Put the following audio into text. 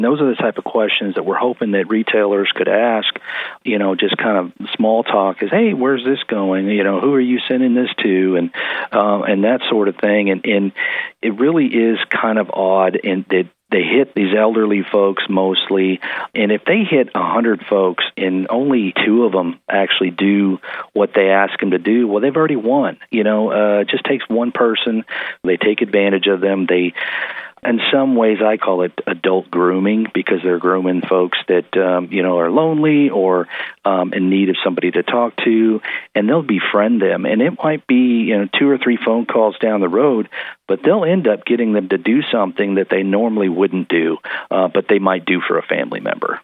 Those are the type of questions that we're hoping that retailers could ask, just kind of small talk is, hey, where's this going? Who are you sending this to? And that sort of thing. And it really is kind of odd in that they hit these elderly folks mostly, and if they hit 100 folks and only 2 of them actually do what they ask them to do, well, they've already won. It just takes one person. They take advantage of them. In some ways, I call it adult grooming because they're grooming folks that, are lonely or in need of somebody to talk to, and they'll befriend them. And it might be, 2 or 3 phone calls down the road, but they'll end up getting them to do something that they normally wouldn't do, but they might do for a family member.